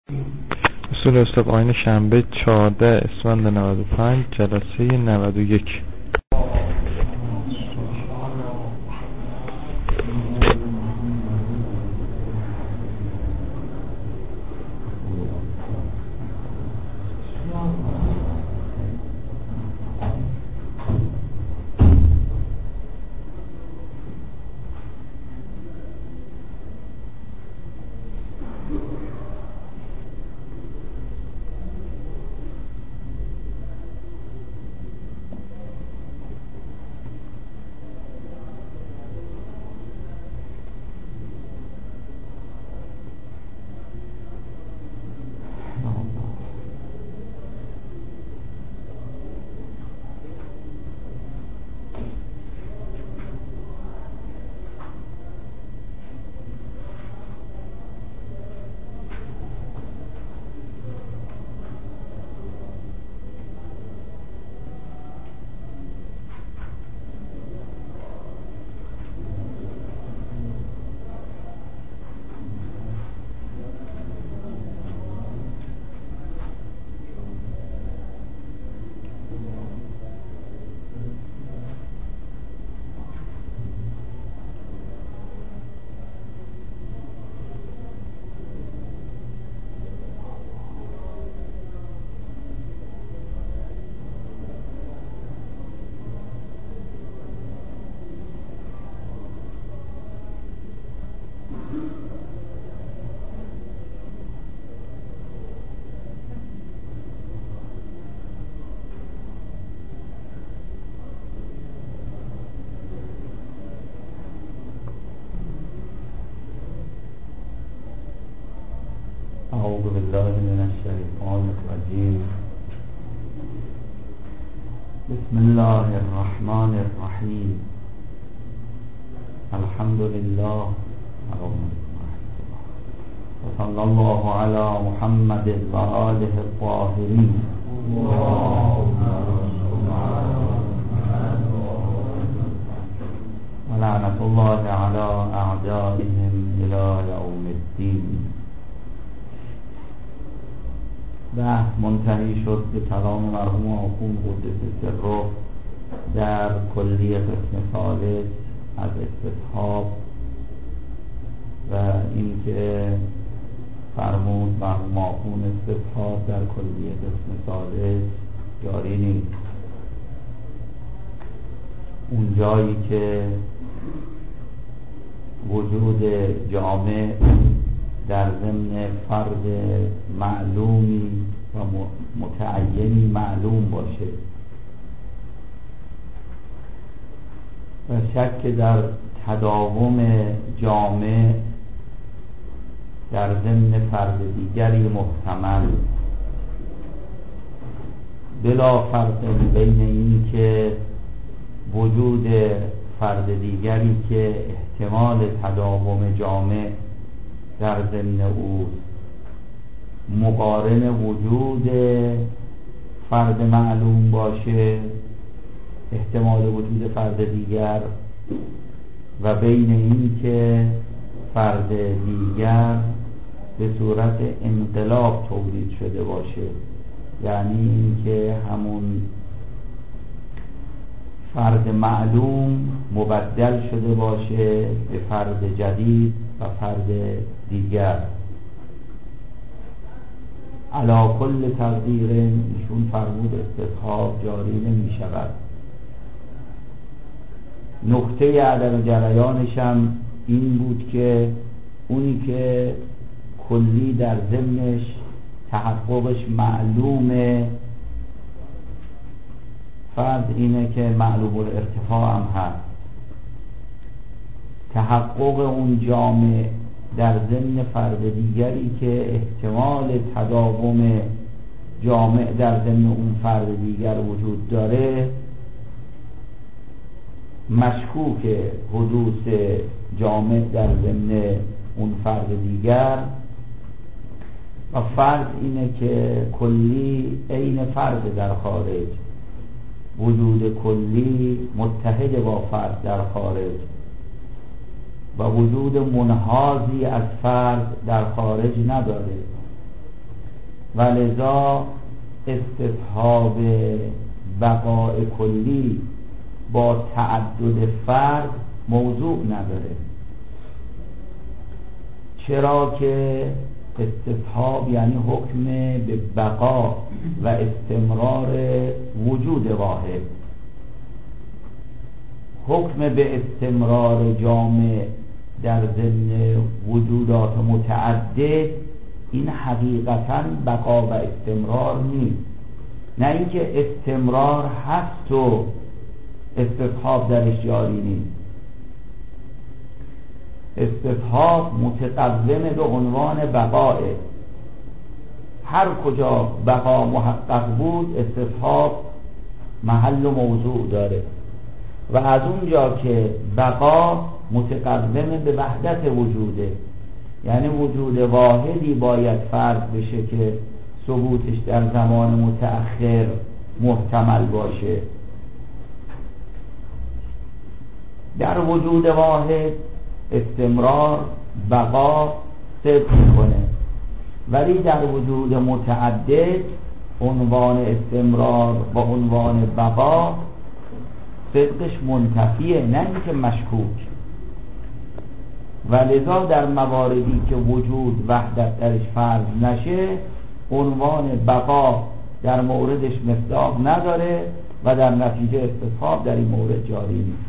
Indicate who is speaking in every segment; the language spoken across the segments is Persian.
Speaker 1: اصول استقاین شنبه 14 اسفند 95 جلسه 91.
Speaker 2: أعوذ بالله من الشيطان الرجيم. بسم الله الرحمن الرحيم. الحمد لله وصلى الله على محمد وآله الطاهرين. ولعنة الله على أعدائهم إلى يوم الدين. منتهی شد به کلام مرحوم آخوند قدس سره در کلیه قسم ثالث از استصحاب و اینکه فرمود مرحوم آخوند استصحاب در کلیه قسم ثالث جاری نیست. اون جایی که وجود جامع در ضمن فرد معلومی و متعینی معلوم باشه و شک در تداوم جامع در ضمن فرد دیگری محتمل، بلا فرق بین این که وجود فرد دیگری که احتمال تداوم جامع در ضمن او مقارن وجود فرد معلوم باشه، احتمال وجود فرد دیگر، و بین این که فرد دیگر به صورت انقلاب تولید شده باشه، یعنی این که همون فرد معلوم مبدل شده باشه به فرد جدید و فرد دیگر. علی کل تقدیر ایشون فرمود استصحاب جاری نمی شود. نقطه عدم جریانش هم این بود که اونی که کلی در ضمنش تحققش معلومه، فرض اینه که معلوم الارتفاع هم هست، تحقق اون جامع در ضمن فرد دیگری که احتمال تداوم جامع در ضمن اون فرد دیگر وجود داره، مشکوک حدوث جامع در ضمن اون فرد دیگر، و فرض اینه که کلی عین فرد در خارج، وجود کلی متحد با فرد در خارج و وجود منحازی از فرد در خارج نداره. و لذا استصحاب بقاء کلی با تعدد فرد موضوع نداره. چرا که استصحاب یعنی حکم به بقا و استمرار وجود واحد. حکم به استمرار جامع در ضمن وجودات متعدد این حقیقتاً بقا و استمرار نیست، نه اینکه استمرار هست و استصحاب درش جاری نیست. استصحاب متقدم به عنوان بقاه. هر کجا بقا محقق بود استصحاب محل و موضوع داره و از اونجا که بقا متقدم به وحدت وجوده، یعنی وجود واحدی باید فرض بشه که ثبوتش در زمان متأخر محتمل باشه. در وجود واحد استمرار بقا صدق میکنه، ولی در وجود متعدد عنوان استمرار با عنوان بقا صدقش منتفیه، نه اینکه مشکوک. و لذا در مواردی که وجود وحدت درش فرض نشه عنوان بقا در موردش مصداق نداره و در نتیجه استصحاب در این مورد جاری نیست.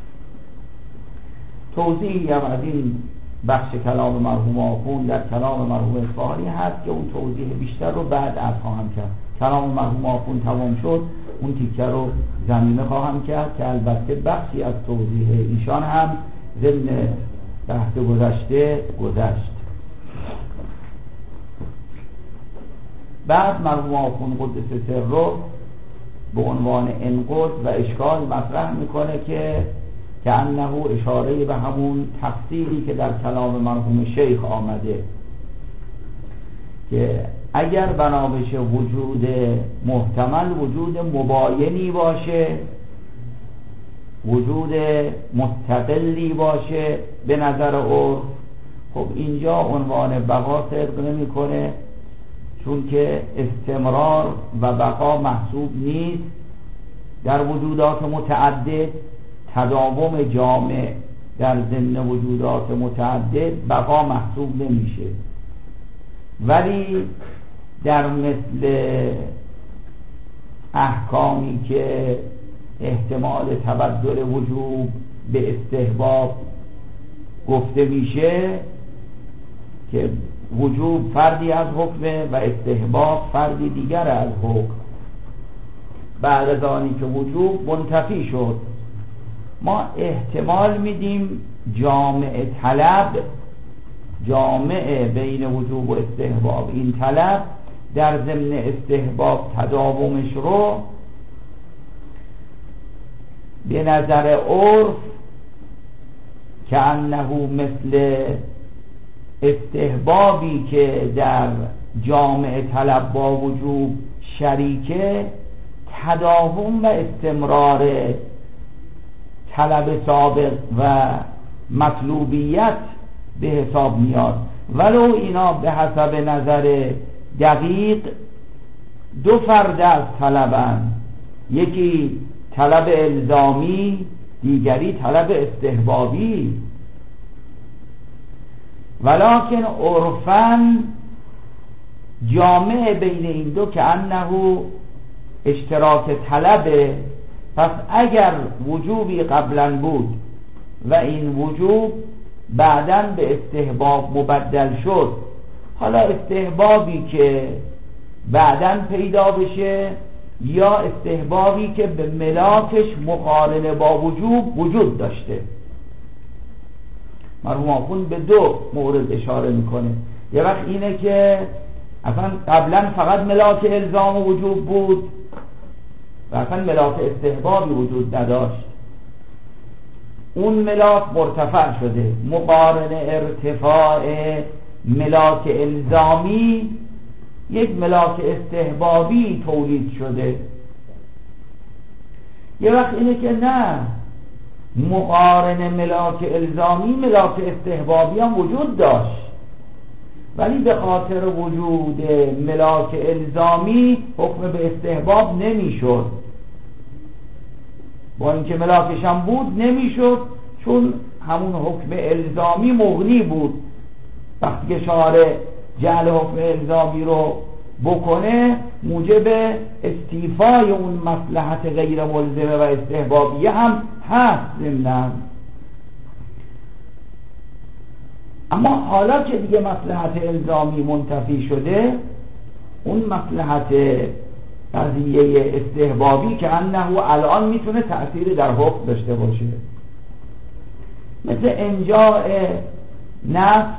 Speaker 2: توضیحی هم از این بخش کلام مرحوم آخوند در کلام مرحوم اصفهانی هست که اون توضیح بیشتر رو بعد عرض خواهم کرد. کلام مرحوم آخوند تمام شد، اون تیکه رو زمینه خواهم کرد که البته بخشی از توضیح ایشان هم ضمن بحث گذشته گذشت. بعد مرحوم آخوند قدس سره به عنوان انقض و اشکال مطرح میکنه که انه اشاره به همون تفصیلی که در کلام مرحوم شیخ آمده که اگر بنا بشه وجود محتمل وجود مباینی باشه، وجود مستقلی باشه به نظر عرف، خب اینجا عنوان بقا صدق نمیکنه، چون که استمرار و بقا محسوب نیست. در وجودات متعدد تداوم جامع در ضمن وجودات متعدد بقا محسوب نمیشه، ولی در مثل احکامی که احتمال تبدل وجوب به استحباب گفته میشه که وجوب فردی از حکمه و استحباب فردی دیگر از حکم، بعد از آنی که وجوب منتفی شد ما احتمال میدیم جامع طلب، جامع بین وجوب و استحباب، این طلب در ضمن استحباب تداومش رو به نظر عرف که انه مثل استحبابی که در جامع طلب با وجوب شریکه، تداوم و استمرار طلب سابق و مطلوبیت به حساب میاد، ولو اینا به حسب نظر دقیق دو فرد از طلبن، یکی طلب الزامی دیگری طلب استحبابی، ولکن عرفاً جامع بین این دو که انه اشتراک طلبه. پس اگر وجوبی قبلا بود و این وجوب بعداً به استحباب مبدل شد، حالا استحبابی که بعداً پیدا بشه یا استحبابی که به ملاکش مقارنه با وجوب وجود داشته. مرحوم آخوند به دو مورد اشاره میکنه. یه وقت اینه که اصلا قبلا فقط ملاک الزام و وجوب بود و اصلا ملاک استحبابی وجود نداشت، اون ملاک مرتفع شده، مقارنه ارتفاع ملاک الزامی یک ملاک استحبابی تولید شده. یه وقت اینه که نه، مقارنه ملاک الزامی ملاک استحبابی هم وجود داشت، ولی به خاطر وجود ملاک الزامی حکم به استحباب نمیشد. با اینکه ملاکش هم بود نمیشد، چون همون حکم الزامی مغنی بود. وقتی که شارع جعل حکم الزامی رو بکنه موجب استیفای اون مصلحت غیر ملزمه و استحبابیه هم هست ضمناً. اما حالا که دیگه مصلحت الزامی منتفی شده، اون مصلحت قضیه استحبابی که انه الان میتونه تأثیر در حکم داشته باشه، مثل انجاء نفس.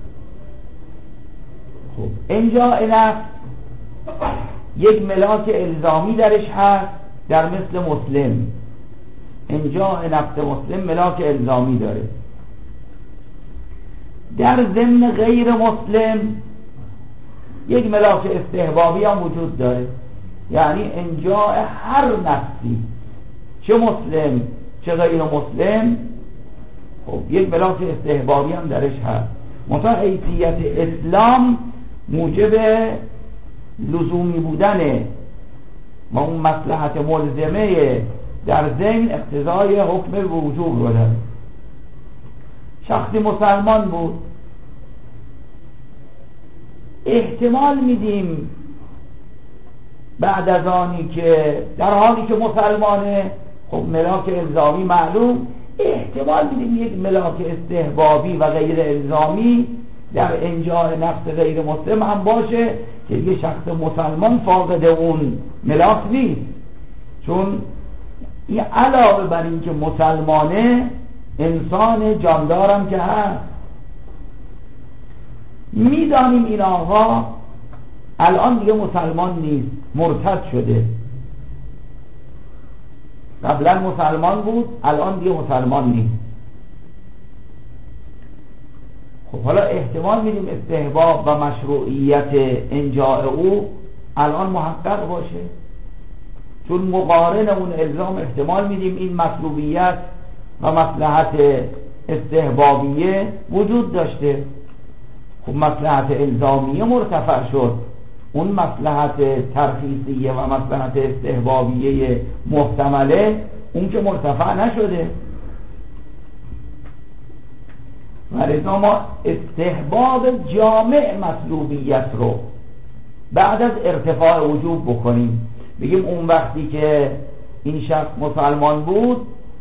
Speaker 2: خب انجاء نفس یک ملاک الزامی درش هست، در مثل مسلم انجاء نفس مسلم ملاک الزامی داره. در ضمن غیر مسلم یک ملاک استحبابی هم وجود داره، یعنی انجاء هر نفسی، چه مسلم چه غیر مسلم، خب یک ملاک استحبابی هم درش هست. منتها حیثیت اسلام موجب لزومی بودن و اون مصلحت ملزمه در ضمن اقتضای حکم وجوب رو داره. شخصی مسلمان بود، احتمال میدیم بعد از آنی که در حالی که مسلمانه، خب ملاک الزامی معلوم، احتمال میدیم یک ملاک استحبابی و غیر الزامی در انجاء نفس غیر مسلم هم باشه که یه شخص مسلمان فاقد اون ملاک نیست، چون این علاوه بر این که مسلمانه انسان جاندارم که هست. میدانیم این آقا الان دیگه مسلمان نیست، مرتد شده. قبلا مسلمان بود، الان دیگه مسلمان نیست. خب حالا احتمال میدیم استحباب و مشروعیت انجاء او الان محقق باشه، چون مقارن اون الزام احتمال میدیم این مطلوبیت و مصلحت استحبابیه وجود داشته. خب مصلحت الزامیه مرتفع شد، اون مصلحت ترخیصیه و مصلحت استحبابیه محتمله اون که مرتفع نشده. ولذا ما استحباب جامع مطلوبیت رو بعد از ارتفاع وجوب بکنیم، بگیم اون وقتی که این شخص مسلمان بود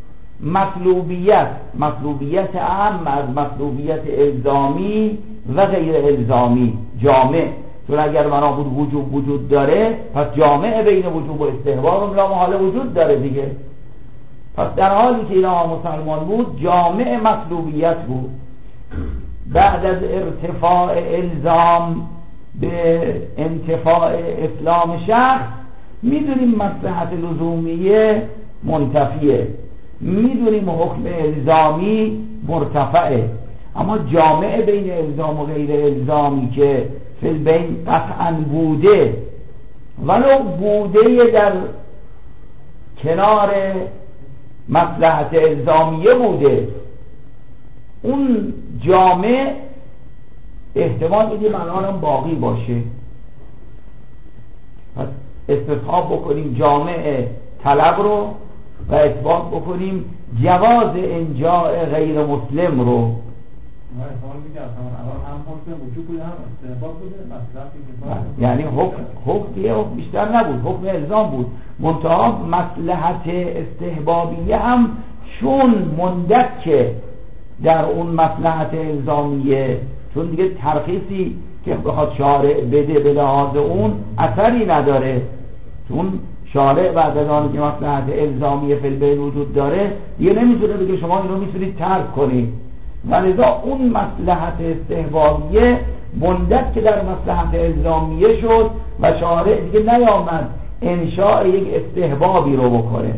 Speaker 2: مطلوبیت اهم از مطلوبیت الزامی و غیر الزامی جامع، چون اگر بنا بود وجود داره، پس جامع بین وجوب و استحباب لا محاله وجود داره دیگه. پس در حالی که اینا مسلمان بود جامع مطلوبیت بود. بعد از ارتفاع الزام به انتفاع اسلام شخص میدونیم مصلحت لزومیه منتفیه، میدونیم حکم الزامی مرتفعه، اما جامع بین الزام و غیر الزامی که فی البین قطعا بوده، ولو بوده در کنار مصلحت الزامیه بوده، اون جامع احتمال میدیم الان هم باقی باشه. پس استصحاب بکنیم جامع طلب رو و اثبات بکنیم جواز انجاء غیر مسلم رو. یعنی حکم بیشتر نبود، حکم الزام بود، منتها مصلحت استحبابیه هم چون مندک در اون مصلحت الزامیه، چون دیگه ترخیصی که بخواد شارع بده به لحاظ اون اثری نداره، چون شارع بعد از آن که مصلحت الزامی فی البین وجود داره دیگه نمیتونه بگه شما اینو میتونید ترک کنید، ولذا اون مصلحت استحبابیه مندک که در مصلحت الزامیه شد و شارع دیگه نیامد انشاء یک استحبابی رو بکنه.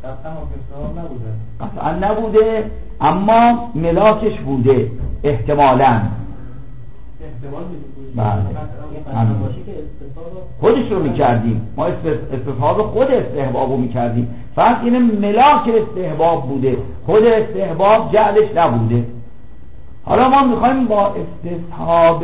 Speaker 2: قطعا نبوده اما ملاکش بوده احتمالاً. خودش رو میکردیم، ما استصحاب خود استحباب رو اینه ملاک استحباب بوده، خود استحباب جعلش نبوده. حالا ما میخوایم با استصحاب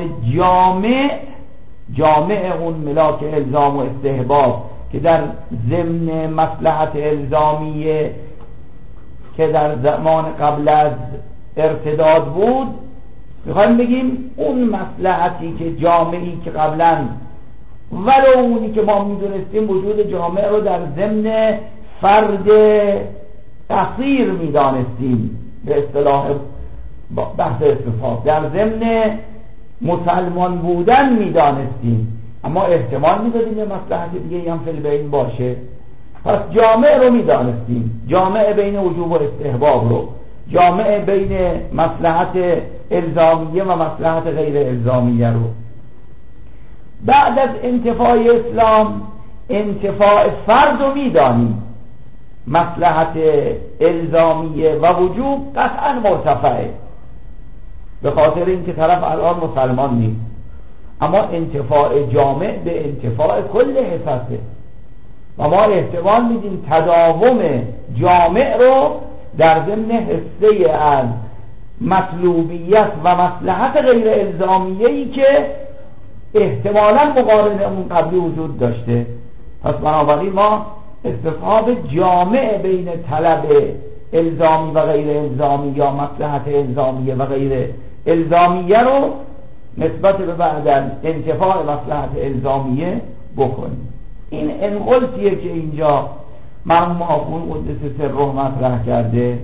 Speaker 2: جامع اون ملاک الزام و استحباب که در ضمن مصلحت الزامیه که در زمان قبل از ارتداد بود، میخوایم بگیم اون مصلحتی که جامعی که قبلا ولو اونی که ما میدونستیم وجود جامع رو در ضمن فرد قصیر میدانستیم، به اصطلاح بحث استصحاب در ضمن مسلمان بودن میدانستیم، اما احتمال میدادیم یه مصلحت دیگه هم فی البین باشه. پس جامع رو میدانستیم، جامع بین وجوب و استحباب رو، جامع بین مصلحت الزامیه و مصلحت غیر الزامیه رو. بعد از انتفاع اسلام انتفاع فرد رو میدانیم، مصلحت الزامیه و وجوب قطعا مرتفعه به خاطر اینکه طرف الان مسلمان نیست، اما انتفاع جامع به انتفاع کل حساسه و ما احتمال میدیم تداوم جامع رو در ضمن حصه از مطلوبیت و مصلحت غیر الزامیه‌ای که احتمالاً مقارن اون قبلی وجود داشته. پس بنابراین ما استصحاب جامع بین طلب الزامی و غیر الزامی یا مصلحت الزامیه و غیر الزامیه رو نسبت به بعد از انتفاع مصلحت الزامیه بکنیم. این انقلتیه که اینجا مرحوم آخوند قدس سره مطرح کرده.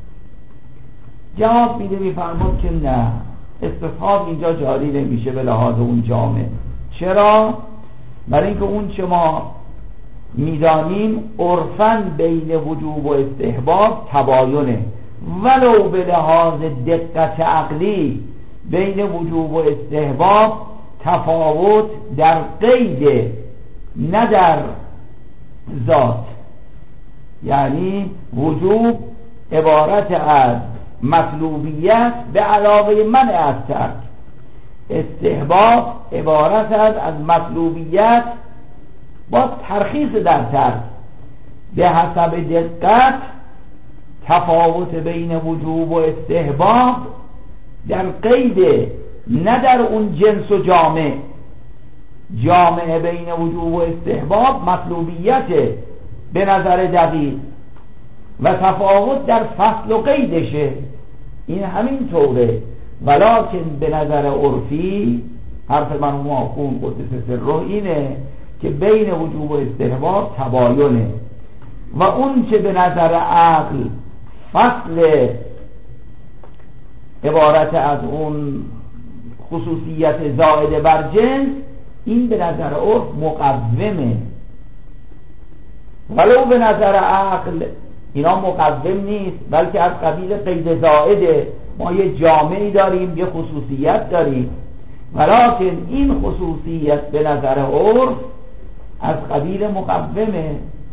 Speaker 2: جواب میده میفرماد که نه، استصحاب اینجا جاری نمیشه به لحاظ اون جامع. چرا؟ برای اینکه اون چه ما میدانیم عرفاً بین وجوب و استحباب تباینه، ولو به لحاظ دقت عقلی بین وجوب و استحباب تفاوت در قید نه در ذات، یعنی وجوب عبارت از مطلوبیت به علاوه منع از ترک، استحباب عبارت از مطلوبیت با ترخیص در ترک. به حسب دقت تفاوت بین وجوب و استحباب در قید نه در اون جنس و جامع بین وجوب و استحباب مطلوبیت به نظر دقیق و تفاوت در فصل و قیدشه. این همین طوره، ولکن به نظر عرفی حرف مرحوم آخوند قدس سره اینه که بین وجوب و استحباب تباینه و اون که به نظر عقل فصل عبارت از اون خصوصیت زائد بر جنس، این به نظر عرف مقومه، ولو به نظر عقل اینا مقوم نیست، بلکه از قبیل قید زائده. ما یه جامعی داریم، یه خصوصیت داریم، ولکن این خصوصیت به نظر عرف از قبیل مقومه.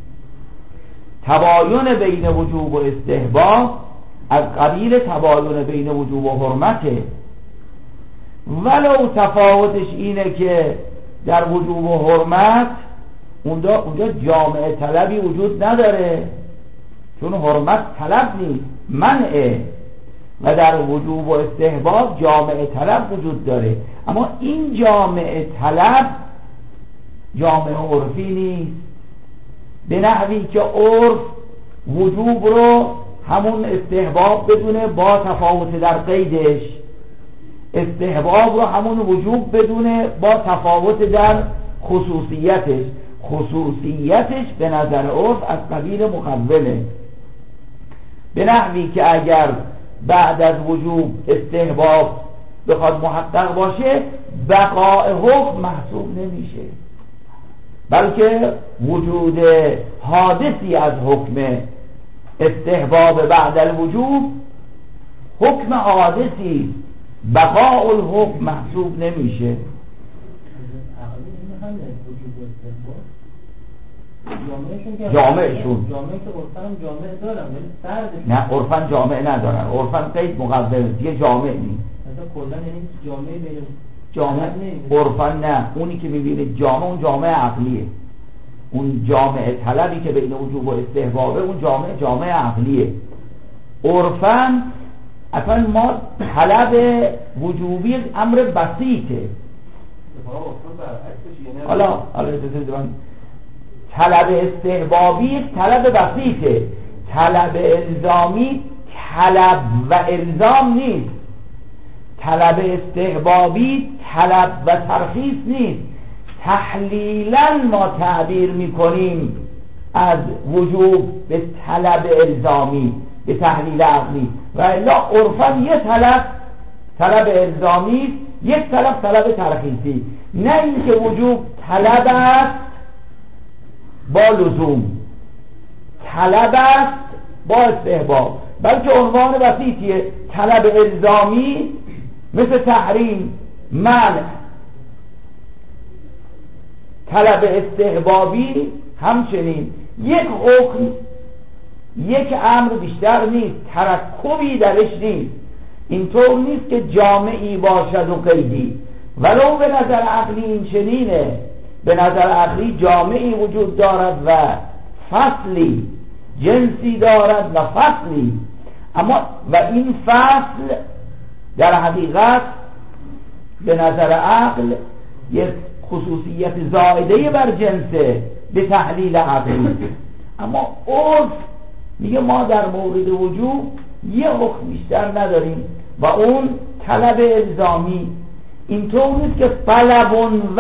Speaker 2: تباین بین وجوب و استحباب از قبیل تباین بین وجوب و حرمته، ولو تفاوتش اینه که در وجوب و حرمت اونجا جامع طلبی وجود نداره، چون حرمت طلب نیست، منعه، و در وجوب و استحباب جامع طلب وجود داره. اما این جامع طلب جامع عرفی نیست، به نحوی که عرف وجوب رو همون استحباب بدونه با تفاوت در قیدش، استحباب رو همون وجوب بدونه با تفاوت در خصوصیتش. خصوصیتش به نظر عرف از قبیل مقومه، به نحوی که اگر بعد از وجوب استحباب بخواد محقق باشه بقاء حکم محسوب نمیشه، بلکه وجود حادثی از حکم استحباب بعد الوجوب حکم حادثی، بقاء الحکم محسوب نمیشه. جامعشون
Speaker 3: که عرفاً جامع دارن ولی سردش
Speaker 2: نه، عرفاً جامع ندارن، عرفاً قید مقومه، دیگه جامع نیست.
Speaker 3: مثلا کلا یعنی جامع بین
Speaker 2: جامع عرفاً نه، اونی که میبینه جامع اون جامع عقلیه، اون جامع طلبی که بین وجوب و استحبابه اون جامع عقلیه. عرفاً اصلا ما طلب وجوبی امر بسیطه. حالا طلب استحبابی طلب بسیطه، طلب الزامی طلب و الزام نیست، طلب استحبابی طلب و ترخیص نیست. تحلیلا ما تعبیر میکنیم از وجوب به طلب الزامی، به تحلیل عقلی، و الا عرفا یه طلب الزامی، یک طلب ترخیصی. نه اینکه وجوب طلب است با لزوم، طلب است با استحباب، بلکه عنوان بسیطیه. طلب الزامی مثل تحریم، منع. طلب استحبابی همچنین. یک حکم، یک امر بیشتر نیست، ترکبی درش نیست. اینطور نیست که جامعی باشد و قیدی. ولو به نظر عقلی این چنینه، به نظر عقلی جامعی وجود دارد و فصلی، جنسی دارد و فصلی، اما و این فصل در حقیقت به نظر عقل یک خصوصیت زائده بر جنسه به تحلیل عقلی. اما عرف میگه ما در مورد وجوب یه حکم بیشتر نداریم و اون طلب الزامی. اینطور نیست که طلب و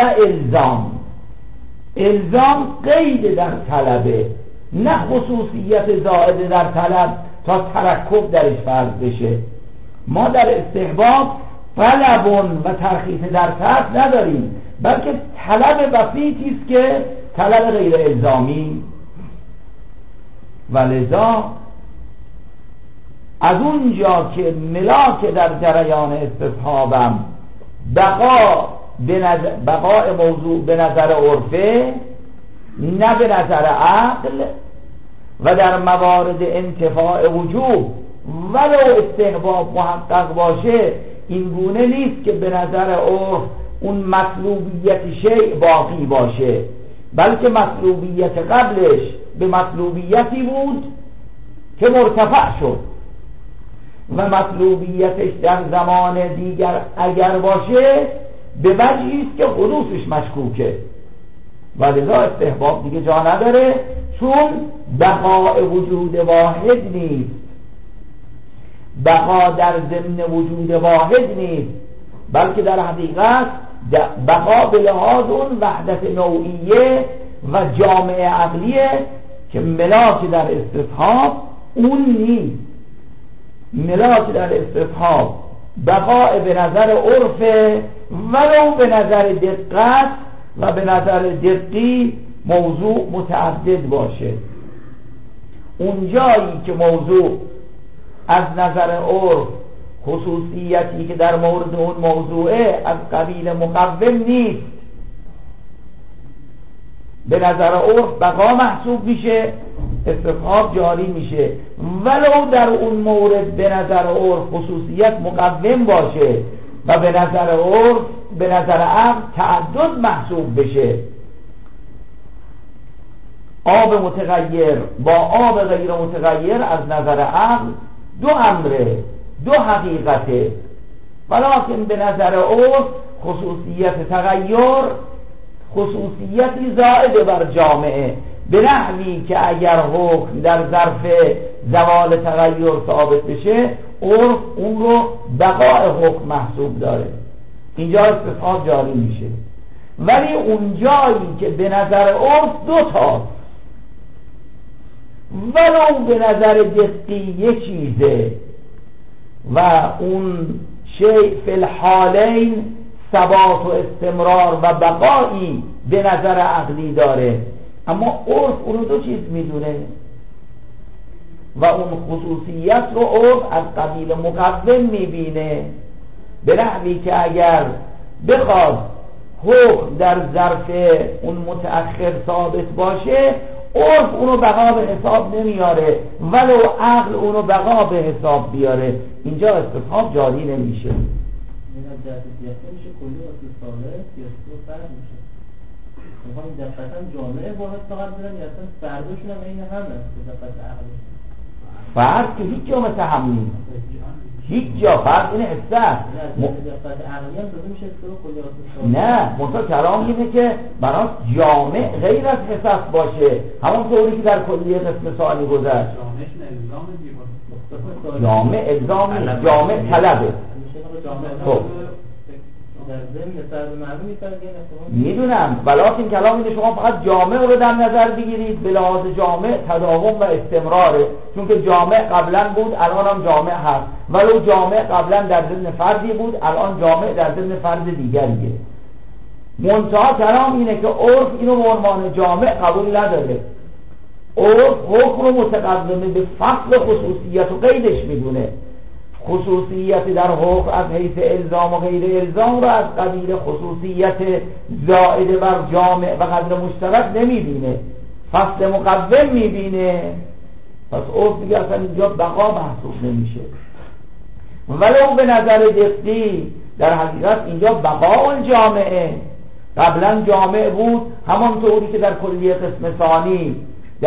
Speaker 2: الزام قید در طلبه، نه خصوصیت زائده در طلب تا ترکب درش فرض بشه. ما در استحباب طلب و ترخیص در ترک نداریم، بلکه طلب بسیطی است که طلب غیر الزامی. ولذا از اونجا که ملاک در جریان استصحابم بقاء موضوع به نظر عرفه نه به نظر عقل، و در موارد انتفاع وجوب ولو استحباب محقق باشه این گونه نیست که به نظر عرف اون مطلوبیت شیء باقی باشه، بلکه مطلوبیت قبلش به مطلوبیتی بود که مرتفع شد و مطلوبیتش در زمان دیگر اگر باشه به وجهی است که حدوثش مشکوکه. و لذا استحباب دیگه جا نداره، چون بقاء وجود واحد نیست، بقا در ضمن وجود واحد نیست، بلکه در حقیقت بقا به لحاظ اون وحدت نوعیه و جامعه عقلیه که ملاک در استصحاب اون نیست. ملاک در استصحاب بقاء به نظر عرف ولو به نظر دقت و به نظر دقی موضوع متعدد باشه. اون جایی که موضوع از نظر عرف خصوصیتی که در مورد اون موضوعه از قبیل مقوم نیست، به نظر عرف بقا محسوب میشه، استصحاب جاری میشه. ولو در اون مورد به نظر عرف خصوصیت مقوم باشه و به نظر عرف به نظر عقل تعدد محسوب بشه. آب متغیر با آب غیر متغیر از نظر عقل دو امره، دو حقیقته، ولکن به نظر عرف خصوصیت تغییر خصوصیتی زائد بر جامعه، به نحوی که اگر حکم در ظرف زوال تغییر ثابت بشه عرف اون رو بقاء حکم محسوب داره، اینجا استصحاب جاری میشه. ولی اون جایی که به نظر عرف دو تاست، ولو به نظر دقی یک چیزه و اون شیء فی الحالین ثبات و استمرار و بقایی به نظر عقلی داره، اما عرف اونو دو چیز میدونه و اون خصوصیت رو عرف از قبیل مقوم میبینه، به نحوی که اگر بخواد حکم در ظرف اون متأخر ثابت باشه عرف اونو بقا به حساب نمیاره ولو عقل اونو بقا به حساب بیاره، اینجا استصحاب جاری نمیشه.
Speaker 3: این از جهت سیاسی میشه کلی واسه ساله سیاسی رو فرق میشه. میخوام دقیقا جامعه واحد فقط برم یا اصلا فرداشون هم این همه به دقیقت عقل
Speaker 2: فرد که هیچ جامعه هم نیست. هیچ جا فرق این حسه است. نه منطقه کلام اینه که برای جامع غیر از حسس باشه، همون طوری که در کلیه قسم ثانی گذشت. جامع الزامی، جامع طلبه. خب میدونم، ولیکن کلام اینه شما فقط جامع رو در نظر بگیرید، به لحاظ جامع تداوم و استمراره، چون که جامع قبلا بود الان هم جامع هست، ولو جامع قبلا در ضمن فردی بود الان جامع در ضمن فرد دیگریه. منتها کلام اینه که عرف اینو به عنوان جامع قبول نداره، عرف حکم رو متقدمه به فصل خصوصیت و قیدش میدونه. خصوصیت در حکم از حیث الزام و غیر الزام رو از قبیل خصوصیت زائد بر جامع و قدر مشترک نمیبینه، فصل مقوم میبینه. پس عرف دیگه اصلا اینجا بقا محسوب نمیشه، ولو به نظر دقیقی در حقیقت اینجا بقا جامعه قبلا جامع بود، همانطوری که در کلیه قسم ثانی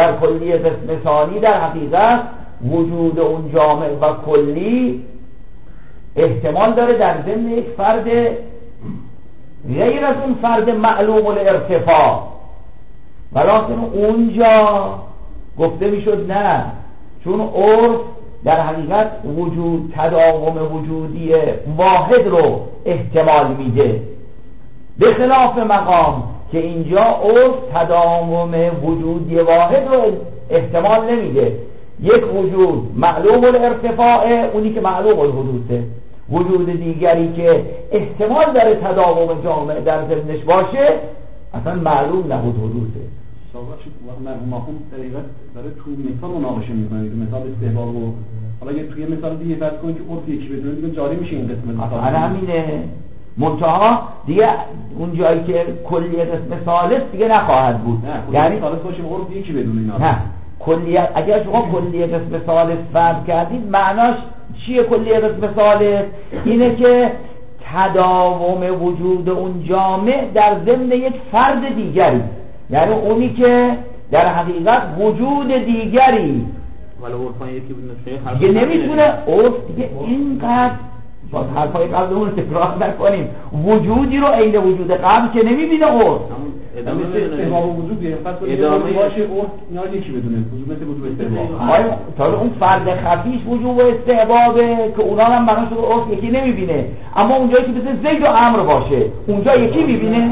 Speaker 2: در حقیقت وجود اون جامع و کلی احتمال داره در ضمن یک فرد غیر از اون فرد معلوم الارتفاع، ولیکن اونجا گفته میشد نه، چون عرف در حقیقت تداوم وجودی واحد رو احتمال میده، به خلاف مقام که اینجا عرف تداوم وجودی واحد رو احتمال نمیده. یک وجود معلوم الارتفاع، اونی که معلوم الحدوثه، وجود دیگری که احتمال داره تداوم جامع در ضمنش باشه اصلا معلوم نبود حدوثه.
Speaker 4: مفهوم دقیقاً داره تو مثال مناقشه می‌کنه، مثال استحباب و حالا یه توی مثال دیگه فرض کنید که عرف یکی بدونه دیگه جاری میشه این قسمت مثال.
Speaker 2: همینه، منتها دیگه اون جایی که کلیه قسم ثالث دیگه نخواهد بود.
Speaker 4: یعنی ثالث باشه عرف یکی بدونه اینا.
Speaker 2: نه کلیه، اگر شما کلیه قسم ثالث فرض کردید معناش چیه؟ کلیه قسم ثالث اینه که تداوم وجود اون جامع در ضمن یک فرد دیگری، یعنی اونی که در حقیقت وجود دیگری
Speaker 4: ولی عرفان یکی بدونه
Speaker 2: دیگه نمیتونه. عرف دیگه اینقدر باز حرفای قبلمون تکرار نکنیم، وجودی رو عین وجود قبل که نمیبینه عرف.
Speaker 4: استحباب وجود ادامه باشه عرف اینا یکی بدونه، مثل وجود استحباب.
Speaker 2: تا اون فرد خفیش وجود و استحبابه که اونا هم بناش رو عرف یکی نمیبینه، اما اونجایی که مثل زید و عمرو باشه اونجا یکی میبینه.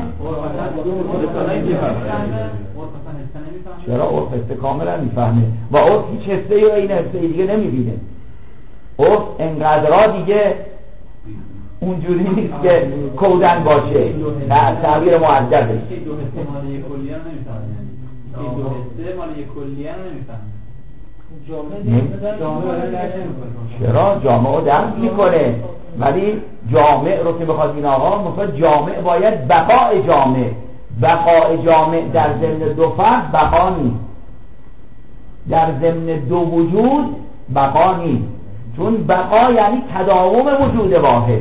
Speaker 2: چرا عرف حسه کاملا میفهمه و عرف هیچ حسه یا این حسه دیگه نمیبینه. عرف انقدرها دیگه اونجوری نیست که کودن باشه، نه تعبیر معدده.
Speaker 3: دو حسه مال یک کلیه هم نمیفهمه، دو حسه مال یک کلیه هم نمیفهمه.
Speaker 2: چرا؟ جامعه رو درک میکنه، ولی جامع رو که بخواد این آقا مثلا جامع باید بقاء جامع در ضمن دو فرد بقا نیست، در ضمن دو وجود بقا نیست، چون بقا یعنی تداوم وجود واحد.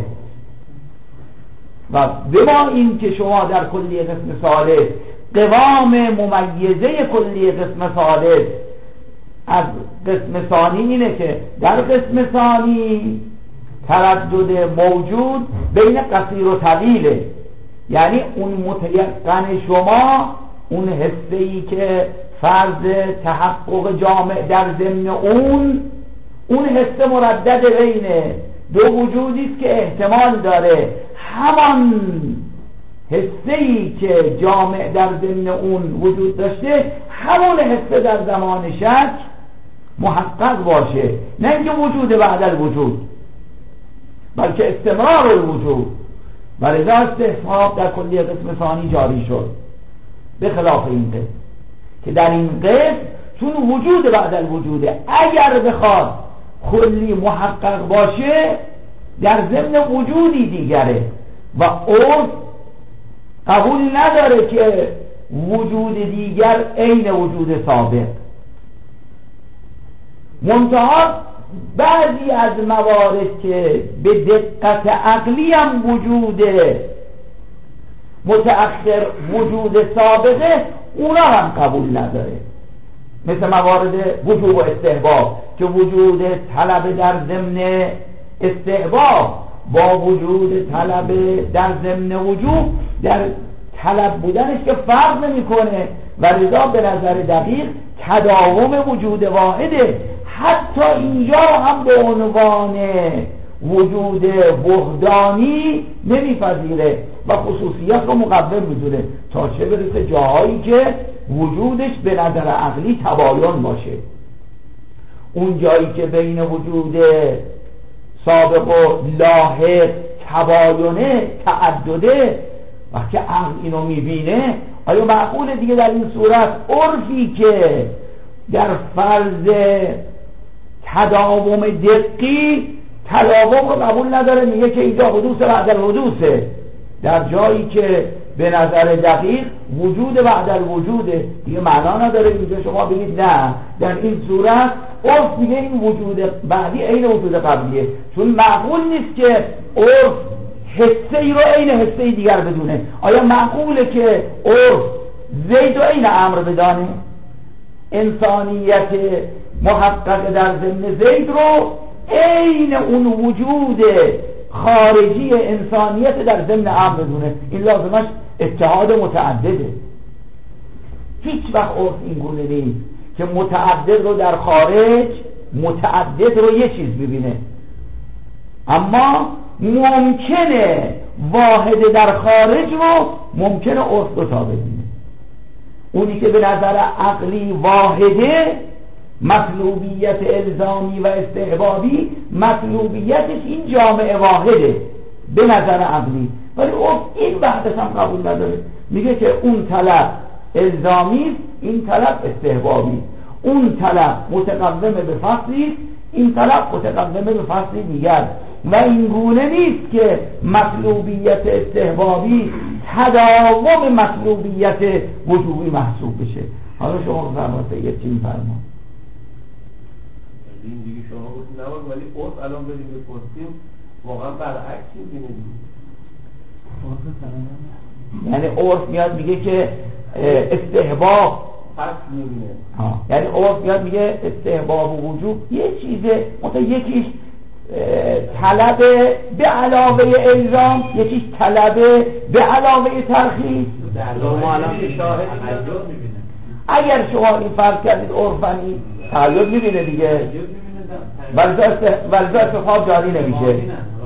Speaker 2: و بما این که شما در کلیه قسم ثالث قوام ممیزه کلیه قسم ثالث از قسم ثانی اینه که در قسم ثانی تردد موجود بین قصیر و طویله، یعنی اون متیقن شما اون حسه‌ای که فرض تحقق جامع در ضمن اون حسه مردد بین دو وجودی است که احتمال داره همان حسه‌ای که جامع در ضمن اون وجود داشته همون حسه در زمان شک محقق باشه، نه اینکه وجود بعد الوجود، بلکه استمرار الوجود. ولذا استحباب در کلیه قسم ثانی جاری شد، به خلاف این قسم که در این قسم چون وجود بعد الوجوده، اگر بخواد کلی محقق باشه در ضمن وجودی دیگره و عرف قبول نداره که وجود دیگر عین وجود سابق. منتها بعضی از موارد که به دقت عقلی هم وجود متأخر وجود سابقه اونا هم قبول نداره، مثل موارد وجوب و استحباب که وجود طلب در ضمن استحباب با وجود طلب در ضمن وجوب در طلب بودنش که فرق نمیکنه و لذا به نظر دقیق تداوم وجود واحده. حتی اینجا هم به عنوان وجود وحدانی نمیپذیره و خصوصیات رو مقوم میدونه، تا چه برسه جاهایی که وجودش به نظر عقلی تباین باشه. اون جایی که بین وجود سابق و لاحق تباینه، تعدده، وقتی عقل اینو میبینه آیا معقوله دیگه در این صورت عرفی که در فرض تداوم دقی تداوم رو قبول نداره، میگه که اینجا حدوث بعد الحدوثه، در جایی که به نظر دقیق وجود بعد الوجوده، دیگه معنا نداره اینجا شما بگید نه در این صورت عرف میگه این وجود بعدی عین وجود قبلیه، چون معقول نیست که عرف حسه ای رو عین حسه ای دیگر بدونه. آیا معقوله که عرف زید و عین امر بدانه؟ انسانیت محقق در ضمن زید رو عین اون وجود خارجی انسانیت در ضمن امر بدونه. این لازمش اتحاد متعدده. هیچ وقت عرف این گونه نیست که متعدد رو در خارج متعدد رو یه چیز ببینه، اما ممکنه واحد در خارج رو ممکنه عرف رو تا ببینه. اونی که به نظر عقلی واحده مطلوبیت الزامی و استحبابی، مطلوبیتش این جامعه واحده به نظر عقلی، ولی عرف این بحثش هم قبول نداره، میگه که اون طلب الزامی، این طلب استحبابی، اون طلب متقوم به فصلی، این طلب متقوم به فصلی دیگر. و این گونه نیست که مطلوبیت استحبابی تداوم مطلوبیت وجوبی محسوب بشه. حالا شما فرمایید یه چی می‌فرمایید؟
Speaker 3: این دیگه شما گفتید نباید، ولی عرف الان بریم بپرسیم واقعا برعکس می‌بینه.
Speaker 2: یعنی عرف میاد میگه که استحباب
Speaker 3: فصل می‌بینه.
Speaker 2: یعنی عرف میاد میگه استحباب و وجوب یه چیزه، مثلا یکیش طلب به علاوه الزام، یکیش طلب به علاوه ترخیص. اگر شما این فرض کردید عرفانی تعیید میبینه دیگه، ولذا استحباب جاری نمیشه.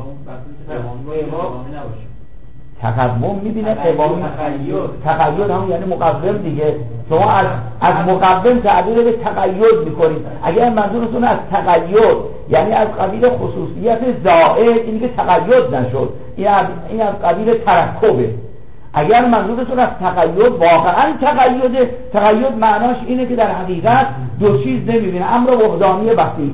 Speaker 2: تقوم میبینه، تقید هم یعنی مقوم دیگه. شما از مقوم تعبیر به تقید میکنید. اگر منظورتون از تقید یعنی از قبیل خصوصیت زائد، اینی که تقید نشد، این از قبیل ترکبه. اگر منظورتون از تقید واقعا تقید معناش اینه که در حقیقت دو چیز نمیبینه، امر وحدانی بسیط.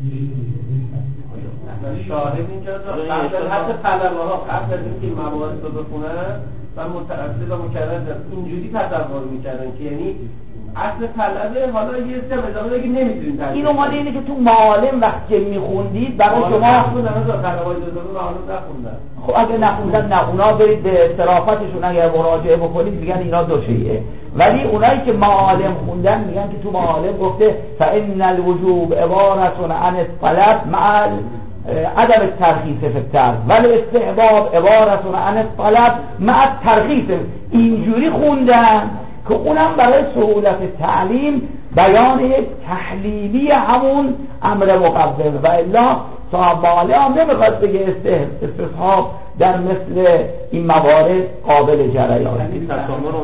Speaker 3: شاهد اینجا حتی طلبه ها قبل از اینکه مباحث رو بخونن و متعدد و مکرر اینجوری تصور میکردن که یعنی اصل طلبه، حالا یه سه ادامه دیگه نمیتونید تعریف.
Speaker 2: این اومده اینه که تو معالم وقتی میخوندید برای شما
Speaker 3: خوندن طلبای دو معالم نخوندن.
Speaker 2: خب اگه نخوندن نه، اونا برید به استرافاتشون اگر مراجعه بکنید میگن اینا دو شیعه، ولی اونایی که معالم خوندن میگن که تو معالم گفته فإن الوجوب عبارة عن الطلب مع عدم الترخیص فی الطلب ولی استحباب عبارة عن الطلب مع الترخیص. اینجوری خوندن که اونم برای سهولت تعلیم بیان تحلیلی همون امر مقدم، و الا صاحب معالم هم نمیخواد بگه استصحاب در مثل این موارد قابل جریان.
Speaker 3: اگه دیگه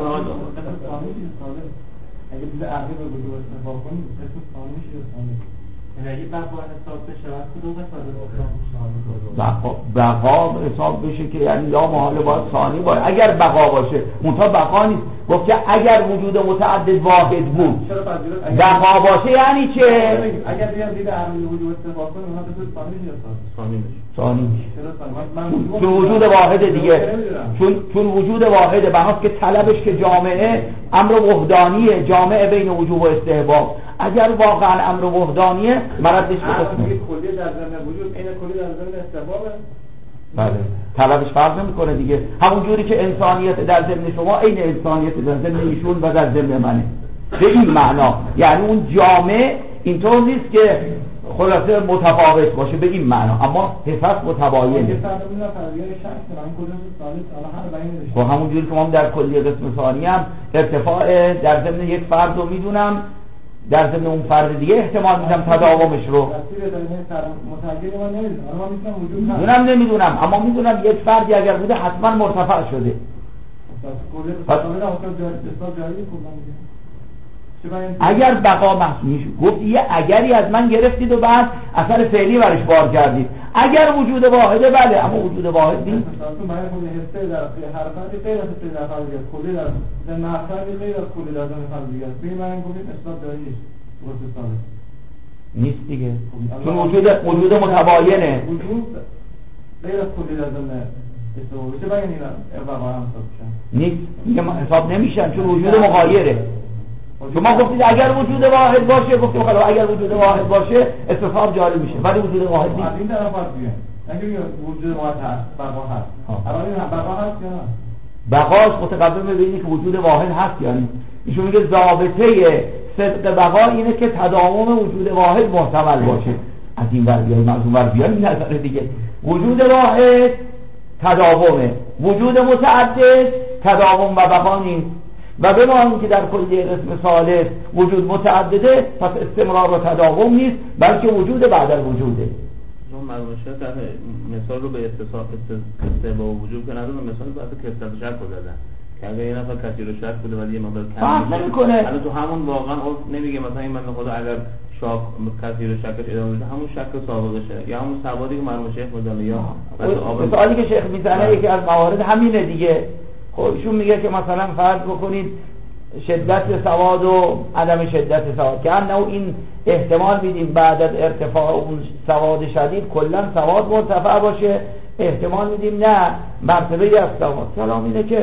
Speaker 4: عقلی رو بگو استفاده کنیم اسم ثانی میشه ثانی. یعنی اگه بقا حساب بشه وقت کدوم
Speaker 2: بقا حساب بشه که یعنی یا محال باید ثانی باید. اگر بقا باشه منتها بقا نیست، گفت که اگر وجود متعدد واحد بود بقا باشه یعنی چه؟
Speaker 4: اگر بیان دید عقلی وجود استفاده کنیم اونها بسید ثانی میشه
Speaker 2: ثانی میشه چون وجود واحد دیگه، چون وجود واحد بناست که طلبش که جامعه امر وحدانیه، جامعه بین وجوب و استحباب. اگر واقعا امر وحدانیه مردش به قسمه
Speaker 3: کلی در ضمن وجود این کلی در ضمن استحبابه.
Speaker 2: بله طلبش فرق نمیکنه دیگه، همون جوری که انسانیت در ضمن شما این انسانیت در ضمن ایشون و در ضمن منه، به این معنا. یعنی اون جامعه اینطور نیست که خلاصه متفاوت باشه به این معنا، اما حفظ متباینه. خب همون جوری که ما در کلیه قسم ثانی هم ارتفاع در ضمن یک فرد رو میدونم، در ضمن اون فرد دیگه احتمال میدم تداومش رو نمیدونم، اما میدونم یک فردی اگر بوده حتما مرتفع شده. اگر بقا محسوب میشه، گفت یه اگری از من گرفتید و بعد اثر فعلی برش بار کردید. اگر وجود واحده بله، اما وجود واحد نیست. نیست دیگه، چون وجود متباینه. نیست دیگه، حساب نمیشن چون وجود مغایره. شما گفتید اگر وجود واحد باشه، گفتیم خلاص اگر وجود واحد باشه استصحاب جاری میشه، ولی وجود واحد نیست.
Speaker 4: این طرف دیگه اگه وجود واحد هست، بقا هست. الان این بقا هست یا نه؟
Speaker 2: بقاش متقدم به اینی که وجود واحد هست یا نیست. ایشون میگه ضابطه صدق بقا اینه که تداوم وجود واحد محتمل باشه. از این ور بیایم از اون ور بیایم نظر دیگه. وجود واحد تداومه، وجود متعدد تداوم و بقا نیست. و بمانیم که در کلیه قسم ثالث وجود متعدده، پس استمرار و تداوم نیست بلکه وجود بعد از وجوده.
Speaker 5: شما مرموشه در مثال رو به استثباب و وجود که ندارم، مثال بعد کسرت و شک رو دادن که اگر یه نفر کثیر و شک بوده ولی یه مقدار کم
Speaker 2: نمیکنه،
Speaker 5: الان تو همون واقعا نمیگه مثلا این من خدا اگر شاک کثیر و شکش ادامه بده همون شک سابقشه یا همون سوادی که مرموم شیخ می‌ذاره یا
Speaker 2: مثالی که شیخ میزنه یکی از موارد همینه دیگه. خب ایشون میگه که مثلا فرض بکنید شدت سواد و عدم شدت سواد، که انه این احتمال میدیم بعد از ارتفاع اون سواد شدید کلا سواد مرتفع باشه، احتمال میدیم نه مرتبه از سواد. کلام اینه که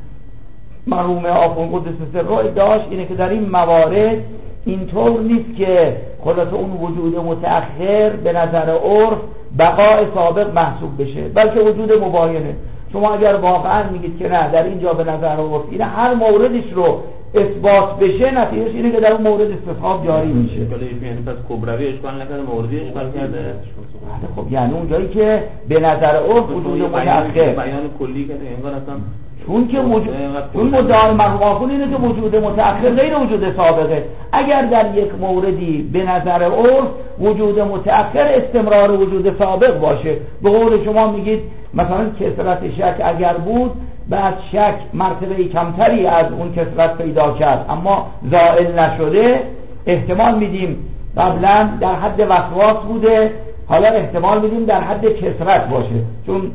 Speaker 2: مرحوم آخوند قدس سره ادعاش اینه که در این موارد اینطور نیست که خلاصه اون وجود متأخر به نظر عرف بقای سابق محسوب بشه، بلکه وجود مباینه. شما اگر واقعا میگید که نه در اینجا به نظر عرف اینه هر موردش رو اثبات بشه، نتیجهش اینه که در اون مورد استصحاب جاری میشه.
Speaker 5: یعنی پس کبروی اشکال نکرده، موردی اشکال کرده.
Speaker 2: خب یعنی اونجایی که به نظر عرف وجود متأخر
Speaker 5: بیان کلی کرده انگار اصلا
Speaker 2: چون که چون مدعای مرحوم آخوند اینه که وجود متأخر غیر وجود سابقه. اگر در یک موردی به نظر عرف وجود متأخر استمرار وجود سابق باشه، به قول شما میگید مثلا کثرت شک اگر بود بعد شک مرتبه کمتری از اون کثرت پیدا کرد اما زائل نشده، احتمال میدیم قبلا در حد وسواس بوده، حالا احتمال میدیم در حد کثرت باشه، چون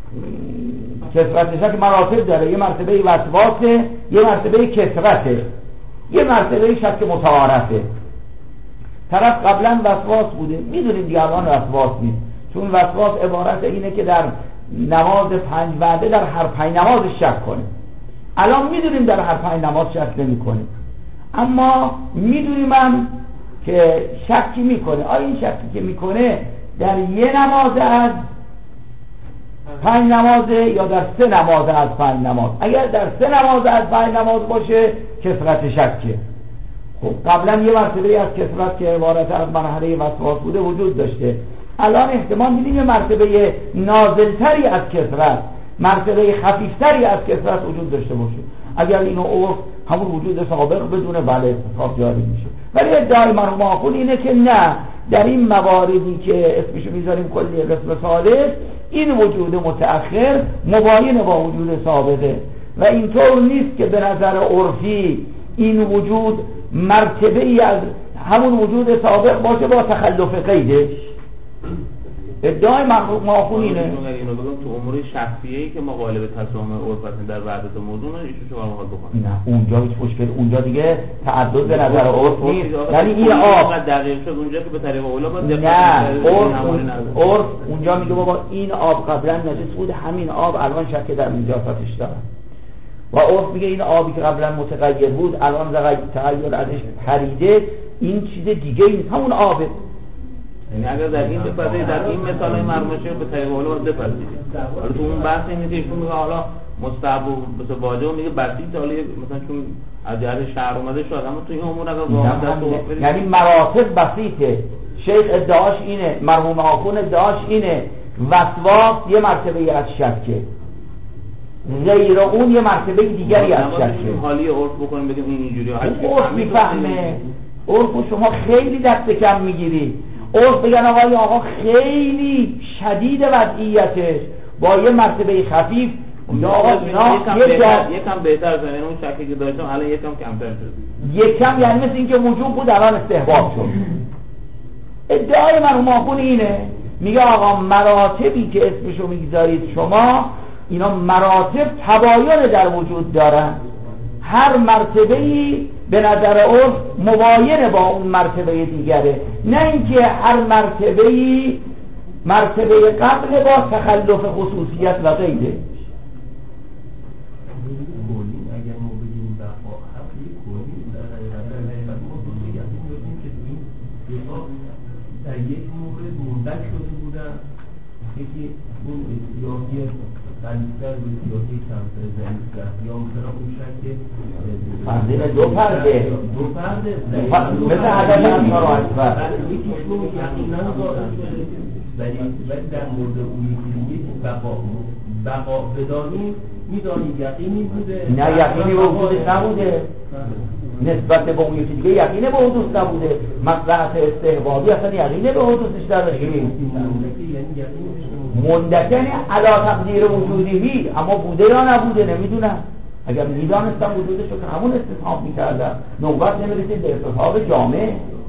Speaker 2: کثرت شک مراتب داره، یه مرتبه وسواسه، یه مرتبه کثرته، یه مرتبه شک متعارفه. طرف قبلا وسواس بوده، میدونیم دیگه الان وسواس نیست، چون وسواس عبارت اینه که در نماز 5 وعده در هر 5 نماز شک کنه. الان میدونیم در هر 5 نماز شک نمی کنه، اما میدونیم هم که شکی میکنه. آیا این شکی که میکنه در یه نماز از 5 نمازه یا در 3 نماز از 5 نماز؟ اگر در 3 نماز از 5 نماز باشه کثرت شکه. خب قبلا یه مرتبه از کثرت که عبارت از مرحله وسواس بوده وجود داشته، الان احتمال میدیم یه مرتبه نازلتری از کثرت، مرتبه خفیفتری از کثرت وجود داشته باشه. اگر اینو عرف همون وجود سابق بدونه بله استصحاب جاری میشه. ولی ادعای مرحوم آخوند اینه که نه، در این مواردی که اسمشو میذاریم کلی قسم ثالث این وجود متأخر مباین با وجود سابقه و اینطور نیست که به نظر عرفی این وجود مرتبه ای از همون وجود سابق باشه با تخلف قیدش. ادعای مرحوم آخوند اینه.
Speaker 5: اینو بگم تو امور شخصیه‌ای که مقالب تسامح عرف هستن در وحدت موضوع ایشون شما میخواد بکنه.
Speaker 2: نه اونجا هیچ مشکل، اونجا دیگه تعدد به نظر عرف نیست. یعنی این آب
Speaker 5: دقیق شد اونجا که به طریق اولا باید
Speaker 2: نه عرف اونجا میگه بابا این آب قبلا نجس بود، همین آب الان شک در نجاستش داره. و عرف میگه این آبی که قبلا متغیر بود الان تغییر ازش پریده، این چیز دیگه نیست، همون آبه.
Speaker 5: یعنی اگر در این بپذیرید، در این مثال مرموم شیخ به طریق اولا باید بپذیرید. حالا تو اون بحث اینه که ایشون میگه حالا مستحب و مثلا واجب میگه بسیط حالا مثلا چون از جهت شهر اومده شد، اما تو این امور اگر واقعا
Speaker 2: یعنی مراتب بسیطه. شیخ ادعاش اینه، مرحوم آخون ادعاش اینه، وسواس یه مرتبه از شکه، غیر اون یه مرتبه دیگری از شکه.
Speaker 5: حالی عرف بکنیم بگیم این اینجوری
Speaker 2: عرف میفهمه. عرف شما خیلی دست کم میگیری. عرف بگن آقا خیلی شدید وضعیتش با یه مرتبه خفیف، یا آقا اینا
Speaker 5: یکم بهتر شد، یعنی اون شکی که داشتم الان یکم کمتر شد.
Speaker 2: یکم یعنی مثل اینکه وجود بود الان استحباب شد. ادعای مرحوم آخون اینه، میگه آقا مراتبی که اسمشو میگذارید شما، اینا مراتب تباین در وجود دارن، هر مرتبه‌ای به نظر عرف مباینه با اون مرتبه دیگره، نه اینکه هر مرتبه‌ای مرتبه قبل با تخلف خصوصیت و غیره.
Speaker 3: اگر ما بگیم بقا حقی کنیم در یک مورد مندک شده بودن، یکی اون سیاهی قلیبتر و سیاهی کمتر ضعیفتر، یا مثلا اون شکل
Speaker 2: فرده دو فرده مثل حدث انصار و اکبر،
Speaker 3: یکیش رو یقینا ظاهر شده، ولی در مورد اون یکی بقا بدانیم میدانیم یقینی بوده،
Speaker 2: نه یقینی به وجودش نبوده، نسبت به اون یکی دیگه یقینه به حدوث نبوده، مصلحت استحبابی اصلا یقینه به حدوثش درشیم. مندکه یعنی علا تقدیر وجودی، اما بوده یا نبوده نمیدونم. اگر میدانستم وجودش رو که همون استصحاب میکردم، نوبت نمیرسید به استصحاب جامع.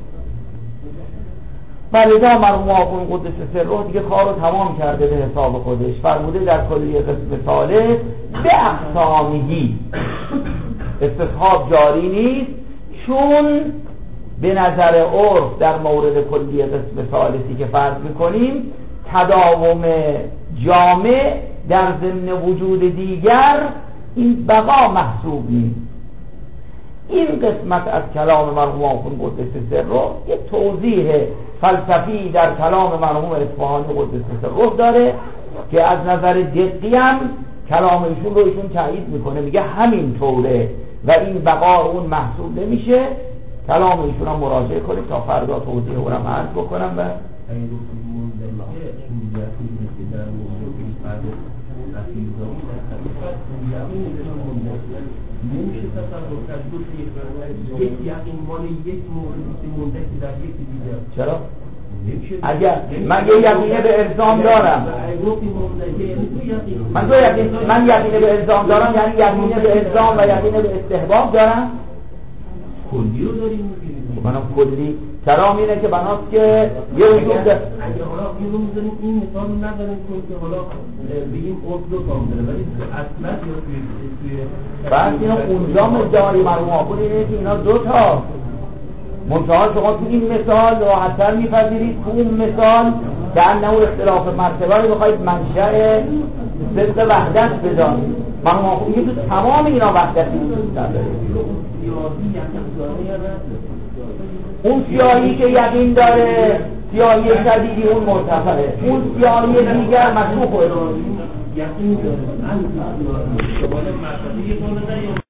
Speaker 2: بلدا مرحوم آخون قدس سره دیگه کار رو تمام کرده به حساب خودش، فرموده در کلیه قسم ثالث به اقسامهی استصحاب جاری نیست، چون به نظر عرف در مورد کلیه قسم ثالثی که فرض میکنیم تداوم جامع در ضمن وجود دیگر این بقا محسوب نیست. این قسمت از کلام مرحوم آخون قدس سره یه توضیح فلسفی در کلام مرحوم اصفهانی قدس سره داره که از نظر دقیق هم کلام ایشون رو ایشون تایید میکنه، میگه همین طوره و این بقا اون محسوب نمیشه. کلام ایشون هم مراجعه کنید تا فردا توضیح اونم عرض بکنم. و
Speaker 3: نمیشه تصور کرد یک یقین مال یک موردی مندکی در یکی دیگر.
Speaker 2: چرا؟ اگر من یه یقینه به الزام دارم، من یقینه به الزام دارم، یعنی یقینه به الزام و یقینه به استحباب دارم.
Speaker 3: کلی رو داریم میگیم،
Speaker 2: منم کلی کلام اینه که بناست که یه وجود
Speaker 3: اگه حالا این رو میذاریم این مثال رو نداریم که حالا بگیم عرض دو کام داره، ولی اصلا یا توی
Speaker 2: بس اینا اونجا مدعای مرحوم آخون اینه که اینا دو تا منتها شما تو این مثال راحت‌تر میپذیرید، تو اون مثال که انه اختلاف مرتبه رو بخواید منشأ صدق وحدت بدانید. مرحوم آخون میگه تو تمام اینا وحدتی وجود داره. اون سیاهی که یقین داره سیاهی شدیدی اون مرتفعه، اون سیاهی دیگر مشروع یقین داره.